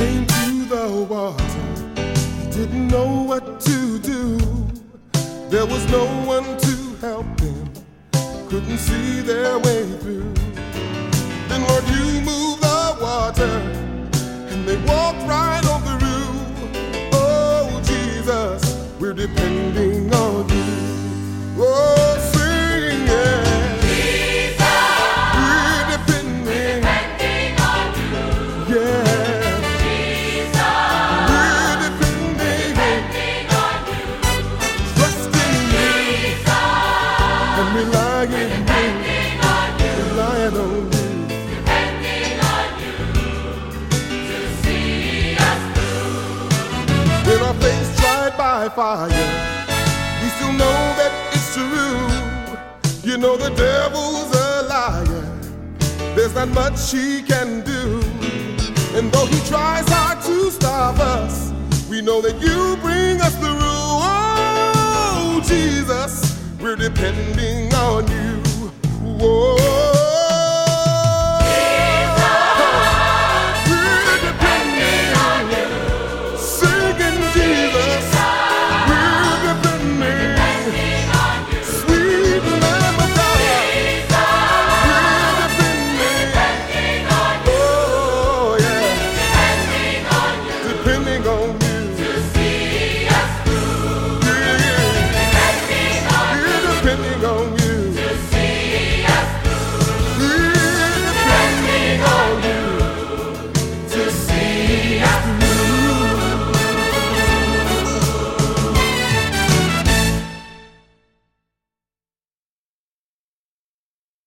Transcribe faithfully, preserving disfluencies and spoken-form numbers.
came to the water, he didn't know what to do. There was no one to help them, couldn't see their way through. Then Lord, you moved the water, and they walked right on through. Oh Jesus, we're depending on you. Oh, sing it. By fire, we still know that it's true. You know the devil's a liar, there's not much he can do. And though he tries hard to stop us, we know that you bring us through. Oh Jesus, we're depending on you. Whoa.